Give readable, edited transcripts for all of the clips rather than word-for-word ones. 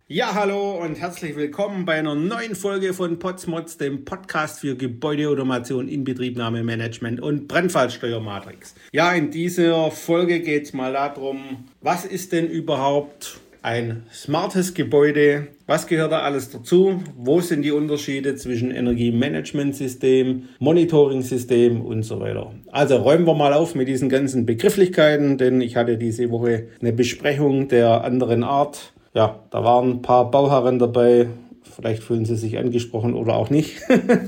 Ja, hallo und herzlich willkommen bei einer neuen Folge von Potsmods, dem Podcast für Gebäudeautomation, Inbetriebnahme, Management und Brandfallsteuermatrix. Ja, in dieser Folge geht es mal darum, was ist denn überhaupt ein smartes Gebäude? Was gehört da alles dazu? Wo sind die Unterschiede zwischen Energiemanagementsystem, Monitoring-System und so weiter? Also räumen wir mal auf mit diesen ganzen Begrifflichkeiten, denn ich hatte diese Woche eine Besprechung der anderen Art. Ja, da waren ein paar Bauherren dabei, vielleicht fühlen sie sich angesprochen oder auch nicht.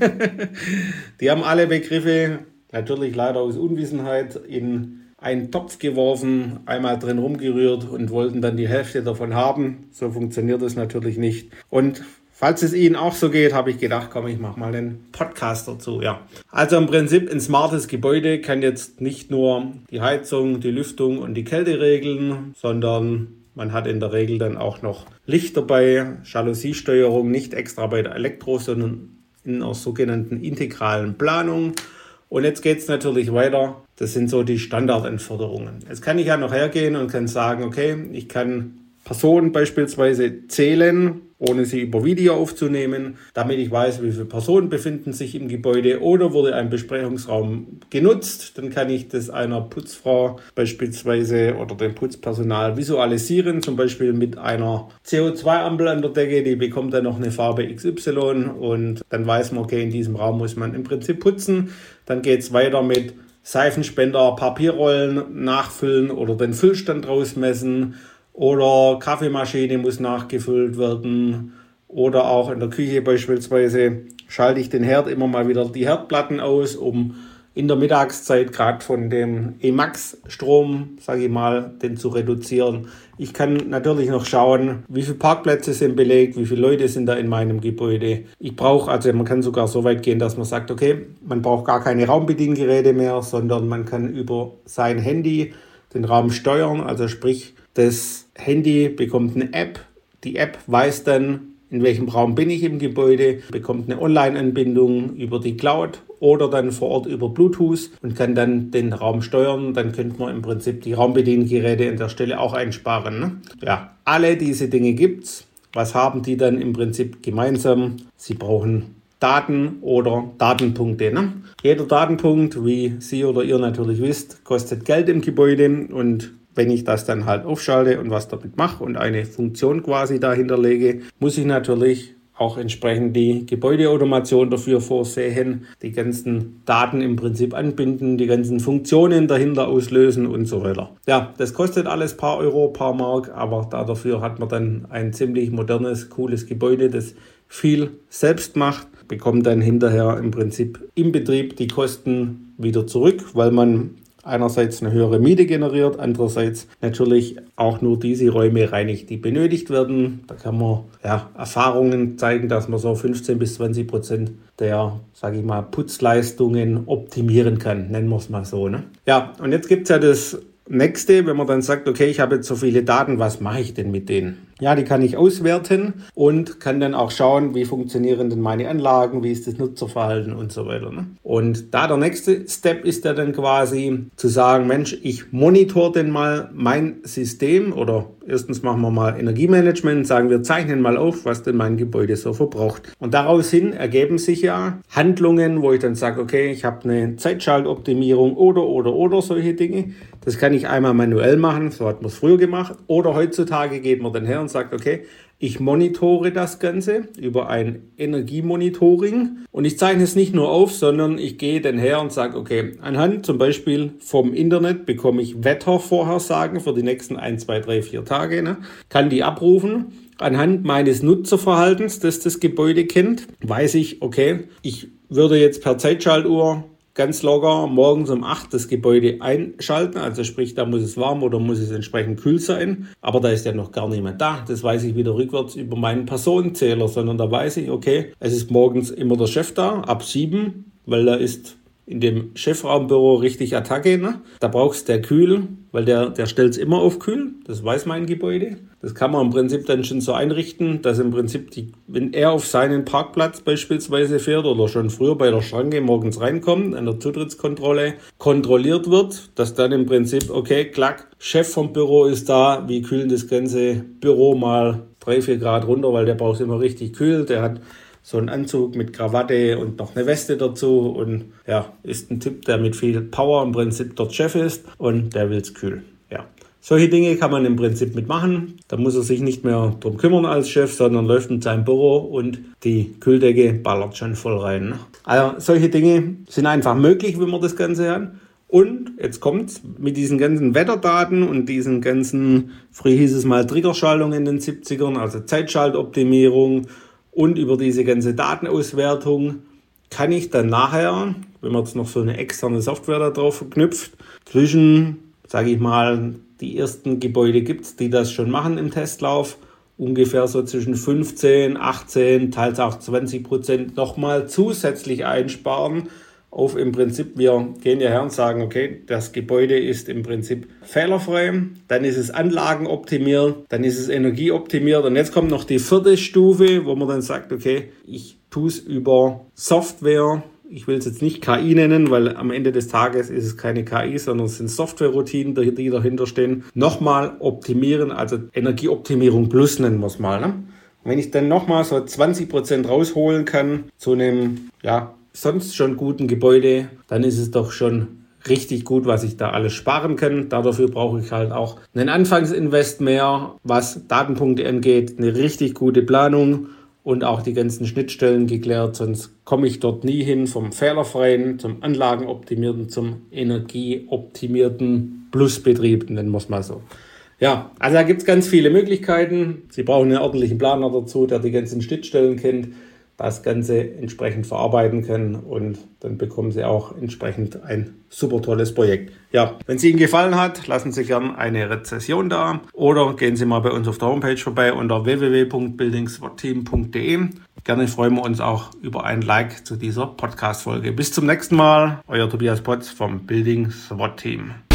Die haben alle Begriffe, natürlich leider aus Unwissenheit, in einen Topf geworfen, einmal drin rumgerührt und wollten dann die Hälfte davon haben. So funktioniert es natürlich nicht. Und falls es Ihnen auch so geht, habe ich gedacht, komm, ich mache mal einen Podcast dazu. Ja. Also im Prinzip ein smartes Gebäude kann jetzt nicht nur die Heizung, die Lüftung und die Kälte regeln, sondern man hat in der Regel dann auch noch Licht dabei, Jalousiesteuerung, nicht extra bei der Elektro, sondern in einer sogenannten integralen Planung. Und jetzt geht es natürlich weiter. Das sind so die Standardanforderungen. Jetzt kann ich ja noch hergehen und kann sagen, okay, ich kann Personen beispielsweise zählen, ohne sie über Video aufzunehmen, damit ich weiß, wie viele Personen befinden sich im Gebäude oder wurde ein Besprechungsraum genutzt. Dann kann ich das einer Putzfrau beispielsweise oder dem Putzpersonal visualisieren, zum Beispiel mit einer CO2-Ampel an der Decke, die bekommt dann noch eine Farbe XY und dann weiß man, okay, in diesem Raum muss man im Prinzip putzen. Dann geht es weiter mit Seifenspender, Papierrollen nachfüllen oder den Füllstand rausmessen. Oder Kaffeemaschine muss nachgefüllt werden. Oder auch in der Küche beispielsweise schalte ich den Herd immer mal wieder die Herdplatten aus, um in der Mittagszeit gerade von dem E-Max-Strom, sage ich mal, den zu reduzieren. Ich kann natürlich noch schauen, wie viele Parkplätze sind belegt, wie viele Leute sind da in meinem Gebäude. Man kann sogar so weit gehen, dass man sagt, okay, man braucht gar keine Raumbediengeräte mehr, sondern man kann über sein Handy den Raum steuern, also sprich, das Handy bekommt eine App. Die App weiß dann, in welchem Raum bin ich im Gebäude, bekommt eine Online-Anbindung über die Cloud oder dann vor Ort über Bluetooth und kann dann den Raum steuern. Dann könnte man im Prinzip die Raumbediengeräte an der Stelle auch einsparen. Ne? Ja, alle diese Dinge gibt's. Was haben die dann im Prinzip gemeinsam? Sie brauchen Daten oder Datenpunkte. Ne? Jeder Datenpunkt, wie Sie oder ihr natürlich wisst, kostet Geld im Gebäude und wenn ich das dann halt aufschalte und was damit mache und eine Funktion quasi dahinter lege, muss ich natürlich auch entsprechend die Gebäudeautomation dafür vorsehen, die ganzen Daten im Prinzip anbinden, die ganzen Funktionen dahinter auslösen und so weiter. Ja, das kostet alles paar Euro, paar Mark, aber dafür hat man dann ein ziemlich modernes, cooles Gebäude, das viel selbst macht, bekommt dann hinterher im Prinzip im Betrieb die Kosten wieder zurück, weil man einerseits eine höhere Miete generiert, andererseits natürlich auch nur diese Räume reinigt, die benötigt werden. Da kann man Erfahrungen zeigen, dass man so 15-20% der, sage ich mal, Putzleistungen optimieren kann, nennen wir es mal so. Ne? Ja, und jetzt gibt es ja das Nächste, wenn man dann sagt, okay, ich habe jetzt so viele Daten, was mache ich denn mit denen? Ja, die kann ich auswerten und kann dann auch schauen, wie funktionieren denn meine Anlagen, wie ist das Nutzerverhalten und so weiter. Ne? Und da der nächste Step ist ja dann quasi zu sagen, Mensch, ich monitor denn mal mein System oder erstens machen wir mal Energiemanagement, sagen wir zeichnen mal auf, was denn mein Gebäude so verbraucht. Und daraus hin ergeben sich ja Handlungen, wo ich dann sage, okay, ich habe eine Zeitschaltoptimierung oder solche Dinge. Das kann ich einmal manuell machen, so hat man es früher gemacht. Oder heutzutage geht man dann her und sagt, okay, ich monitore das Ganze über ein Energiemonitoring und ich zeichne es nicht nur auf, sondern ich gehe dann her und sage, okay, anhand zum Beispiel vom Internet bekomme ich Wettervorhersagen für die nächsten 1, 2, 3, 4 Tage, ne? Kann die abrufen. Anhand meines Nutzerverhaltens, das das Gebäude kennt, weiß ich, okay, ich würde jetzt per Zeitschaltuhr ganz locker morgens um 8 das Gebäude einschalten, also sprich, da muss es warm oder muss es entsprechend kühl sein, aber da ist ja noch gar niemand da. Das weiß ich wieder rückwärts über meinen Personenzähler, sondern da weiß ich, okay, es ist morgens immer der Chef da, ab 7, weil da ist in dem Chefraumbüro richtig Attacke, ne? Da brauchst der kühl, weil der stellt es immer auf kühl, das weiß mein Gebäude. Das kann man im Prinzip dann schon so einrichten, dass im Prinzip, wenn er auf seinen Parkplatz beispielsweise fährt oder schon früher bei der Schranke morgens reinkommt, an der Zutrittskontrolle kontrolliert wird, dass dann im Prinzip, okay, klack, Chef vom Büro ist da, wir kühlen das ganze Büro mal 3-4 Grad runter, weil der braucht immer richtig kühl. Der hat so einen Anzug mit Krawatte und noch eine Weste dazu und ja, ist ein Typ, der mit viel Power im Prinzip dort Chef ist und der will's kühl. Ja. Solche Dinge kann man im Prinzip mitmachen. Da muss er sich nicht mehr drum kümmern als Chef, sondern läuft in sein Büro und die Kühldecke ballert schon voll rein. Also solche Dinge sind einfach möglich, wenn man das Ganze hat. Und jetzt kommt's mit diesen ganzen Wetterdaten und diesen ganzen, früher hieß es mal Triggerschaltung in den 70ern, also Zeitschaltoptimierung und über diese ganze Datenauswertung kann ich dann nachher, wenn man jetzt noch so eine externe Software da drauf verknüpft, zwischen, sage ich mal, die ersten Gebäude gibt's, die das schon machen im Testlauf, ungefähr so zwischen 15, 18, teils auch 20% nochmal zusätzlich einsparen. Auf im Prinzip, wir gehen ja her und sagen, okay, das Gebäude ist im Prinzip fehlerfrei, dann ist es anlagenoptimiert, dann ist es energieoptimiert und jetzt kommt noch die 4. Stufe, wo man dann sagt, okay, ich tue es über Software, ich will es jetzt nicht KI nennen, weil am Ende des Tages ist es keine KI, sondern es sind Software-Routinen, die dahinter stehen, nochmal optimieren, also Energieoptimierung plus nennen wir es mal. Ne? Und wenn ich dann nochmal so 20% rausholen kann zu einem, ja, sonst schon guten Gebäude, dann ist es doch schon richtig gut, was ich da alles sparen kann. Dafür brauche ich halt auch einen Anfangsinvest mehr, was Datenpunkte angeht, eine richtig gute Planung und auch die ganzen Schnittstellen geklärt, sonst komme ich dort nie hin vom fehlerfreien zum anlagenoptimierten, zum energieoptimierten Plusbetrieb, nennen wir es mal so. Ja, also da gibt es ganz viele Möglichkeiten. Sie brauchen einen ordentlichen Planer dazu, der die ganzen Schnittstellen kennt, das Ganze entsprechend verarbeiten können und dann bekommen Sie auch entsprechend ein super tolles Projekt. Ja, wenn es Ihnen gefallen hat, lassen Sie gerne eine Rezension da oder gehen Sie mal bei uns auf der Homepage vorbei unter www.buildingswatteam.de. Gerne freuen wir uns auch über ein Like zu dieser Podcast-Folge. Bis zum nächsten Mal, euer Tobias Potz vom Building SWAT Team.